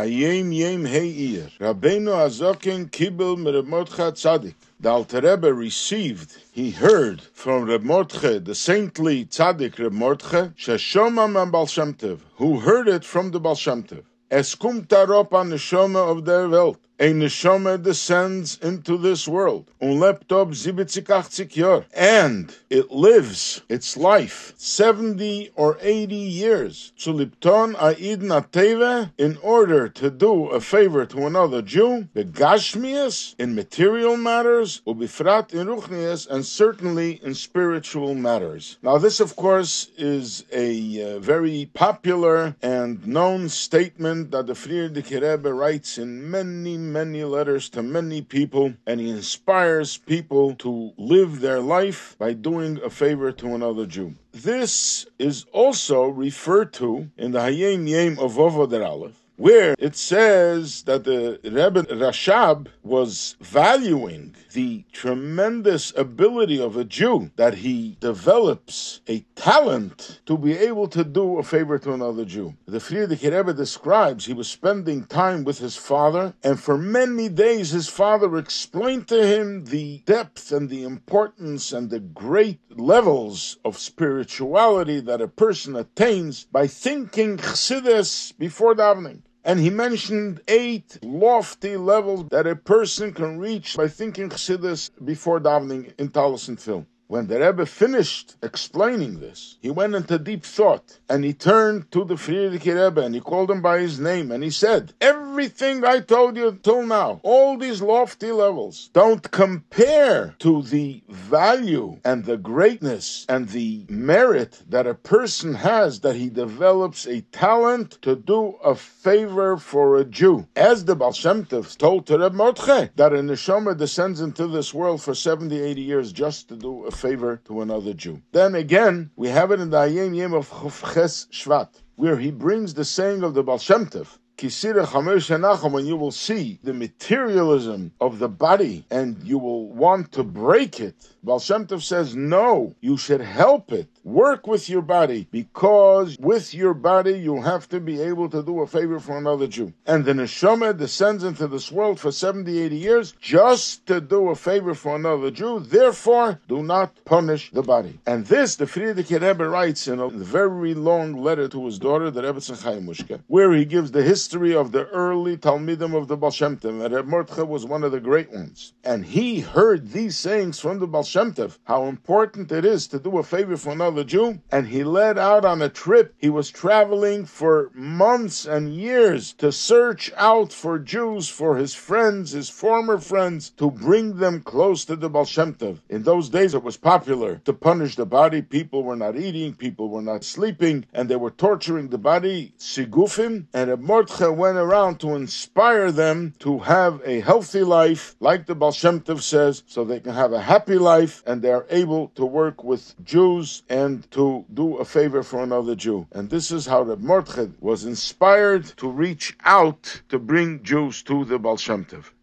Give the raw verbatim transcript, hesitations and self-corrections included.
Hayem Yem Heir. Rabbeinu Azokin Kibel Reb Mordechai Tzaddik. The Alter Rebbe received, he heard from Reb Mordechai, the saintly Tzaddik Reb Mordechai, Sheshoma man Baal Shem Tov, who heard it from the Baal Shem Tov. Es kumt darop an Neshama of der Welt. A Neshama descends into this world. Un lebt ob siebzig achtzig Jahr. And it lives its life, seventy or eighty years. Zu lipton a'idn ateve, in order to do a favor to another Jew, begashmias, in material matters, ubifrat in ruchnias, and certainly in spiritual matters. Now this, of course, is a uh, very popular and known statement that the Frierdiker Rebbe writes in many, many letters to many people, and he inspires people to live their life by doing a favor to another Jew. This is also referred to in the Hayem Yem of Vovoder Aleph, where it says that the Rebbe Rashab was valuing the tremendous ability of a Jew, that he develops a talent to be able to do a favor to another Jew. The Frierdiker Rebbe describes he was spending time with his father, and for many days his father explained to him the depth and the importance and the great levels of spirituality that a person attains by thinking Chassidus before davening. And he mentioned eight lofty levels that a person can reach by thinking Chassidus before davening in Talus and Film. When the Rebbe finished explaining this, he went into deep thought, and he turned to the Frierdiker Rebbe, and he called him by his name, and he said, everything I told you till now, all these lofty levels, don't compare to the value and the greatness and the merit that a person has, that he develops a talent to do a favor for a Jew. As the Baal Shem Tov told to Reb Mordechai, that a neshama descends into this world for seventy, eighty years just to do a favor to another Jew. Then again, we have it in the Hayem Yem of Ches Shvat, where he brings the saying of the Baal Shem Tov, when you will see the materialism of the body and you will want to break it, Baal Shem Tov says, no, you should help it. Work with your body, because with your body you have to be able to do a favor for another Jew. And the neshama descends into this world for seventy, eighty years just to do a favor for another Jew. Therefore, do not punish the body. And this, the Frierdiker Rebbe writes in a very long letter to his daughter, the Rebbetzin Chaim Mushke, where he gives the history of the early Talmidim of the Baal Shem Tov. And Reb Mordechai was one of the great ones. And he heard these sayings from the Baal Shem Tov, how important it is to do a favor for another Jew, and he led out on a trip. He was traveling for months and years to search out for Jews, for his friends, his former friends, to bring them close to the Baal Shem Tov. In those days it was popular to punish the body. People were not eating, people were not sleeping, and they were torturing the body, sigufim, and Reb Mordechai went around to inspire them to have a healthy life, like the Baal Shem Tov says, so they can have a happy life, and they are able to work with Jews and to do a favor for another Jew. And this is how Reb Mordechai was inspired to reach out to bring Jews to the Baal Shem Tov.